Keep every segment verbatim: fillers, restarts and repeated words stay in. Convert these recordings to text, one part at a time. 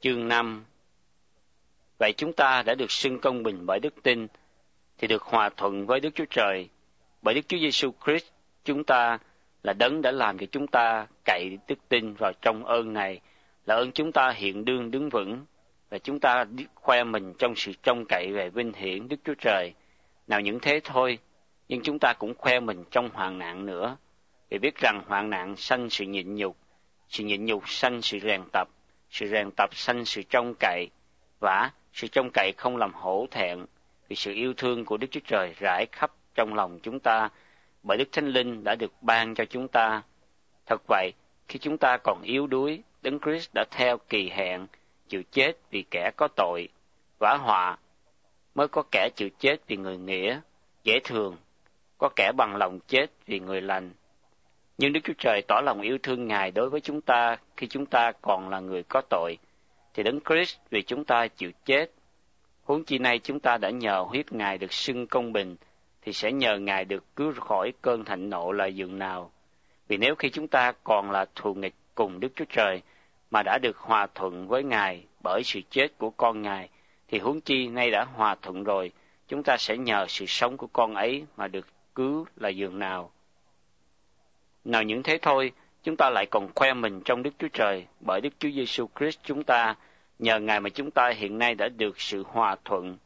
chương năm. Vậy chúng ta đã được xưng công bình bởi đức tin, thì được hòa thuận với Đức Chúa Trời. Bởi Đức Chúa Giêsu Christ, chúng ta là đấng đã làm cho chúng ta cậy đức tin vào trong ơn này, là ơn chúng ta hiện đương đứng vững, và chúng ta khoe mình trong sự trông cậy về vinh hiển Đức Chúa Trời. Nào những thế thôi, nhưng chúng ta cũng khoe mình trong hoạn nạn nữa, vì biết rằng hoạn nạn sanh sự nhịn nhục, sự nhịn nhục sanh sự rèn tập, sự rèn tập sanh sự trông cậy, và sự trông cậy không làm hổ thẹn, vì sự yêu thương của Đức Chúa Trời rải khắp trong lòng chúng ta, bởi Đức Thánh Linh đã được ban cho chúng ta. Thật vậy, khi chúng ta còn yếu đuối, Đấng Christ đã theo kỳ hẹn chịu chết vì kẻ có tội, vả họa mới có kẻ chịu chết vì người nghĩa, dễ thường, có kẻ bằng lòng chết vì người lành. Nhưng Đức Chúa Trời tỏ lòng yêu thương Ngài đối với chúng ta khi chúng ta còn là người có tội, thì Đấng Christ vì chúng ta chịu chết. Huống chi nay chúng ta đã nhờ huyết Ngài được xưng công bình, thì sẽ nhờ Ngài được cứu khỏi cơn thịnh nộ là dường nào. Vì nếu khi chúng ta còn là thù nghịch cùng Đức Chúa Trời, mà đã được hòa thuận với Ngài bởi sự chết của con Ngài, thì huống chi nay đã hòa thuận rồi, chúng ta sẽ nhờ sự sống của con ấy mà được cứu là dường nào. Nào những thế thôi, chúng ta lại còn khoe mình trong Đức Chúa Trời, bởi Đức Chúa Giêsu Christ chúng ta, nhờ Ngài mà chúng ta hiện nay đã được sự hòa thuận.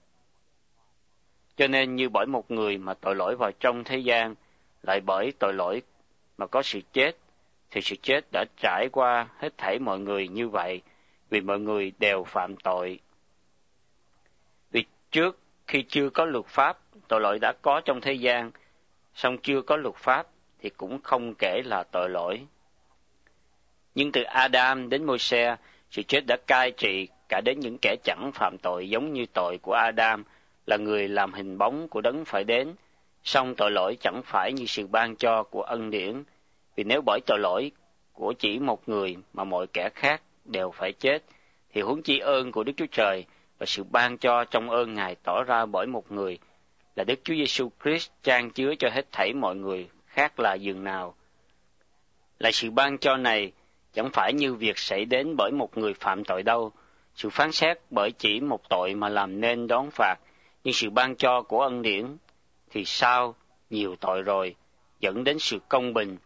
Cho nên như bởi một người mà tội lỗi vào trong thế gian, lại bởi tội lỗi mà có sự chết, thì sự chết đã trải qua hết thảy mọi người như vậy, vì mọi người đều phạm tội. Vì trước khi chưa có luật pháp, tội lỗi đã có trong thế gian, song chưa có luật pháp thì cũng không kể là tội lỗi. Nhưng từ Adam đến Môi-se, sự chết đã cai trị cả đến những kẻ chẳng phạm tội giống như tội của Adam, là người làm hình bóng của đấng phải đến. Song tội lỗi chẳng phải như sự ban cho của ân điển, vì nếu bởi tội lỗi của chỉ một người mà mọi kẻ khác đều phải chết, thì huống chi ơn của Đức Chúa Trời và sự ban cho trong ơn Ngài tỏ ra bởi một người, là Đức Chúa Giêsu Christ chan chứa cho hết thảy mọi người khác là dường nào. Lại sự ban cho này chẳng phải như việc xảy đến bởi một người phạm tội đâu, sự phán xét bởi chỉ một tội mà làm nên đón phạt, nhưng sự ban cho của ân điển thì sao nhiều tội rồi, dẫn đến sự công bình.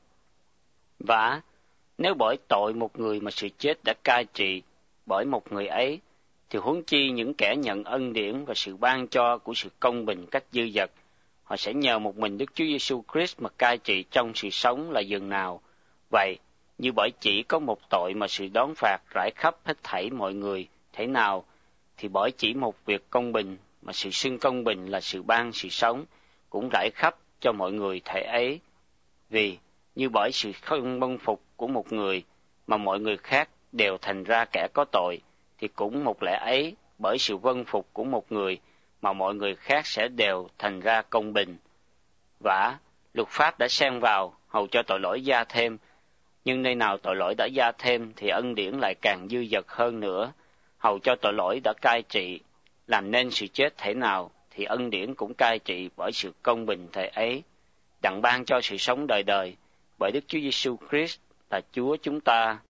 Và nếu bởi tội một người mà sự chết đã cai trị bởi một người ấy, thì huống chi những kẻ nhận ân điển và sự ban cho của sự công bình cách dư dật, họ sẽ nhờ một mình Đức Chúa Giêsu Christ mà cai trị trong sự sống là dường nào. Vậy, như bởi chỉ có một tội mà sự đón phạt rải khắp hết thảy mọi người thế nào, thì bởi chỉ một việc công bình mà sự xưng công bình là sự ban sự sống cũng rải khắp cho mọi người thể ấy. Vì như bởi sự không vâng phục của một người mà mọi người khác đều thành ra kẻ có tội, thì cũng một lẽ ấy bởi sự vâng phục của một người mà mọi người khác sẽ đều thành ra công bình. Vả, luật pháp đã xen vào hầu cho tội lỗi gia thêm, nhưng nơi nào tội lỗi đã gia thêm thì ân điển lại càng dư dật hơn nữa, hầu cho tội lỗi đã cai trị làm nên sự chết thể nào, thì ân điển cũng cai trị bởi sự công bình thể ấy, đặng ban cho sự sống đời đời bởi Đức Chúa Giêsu Christ là Chúa chúng ta.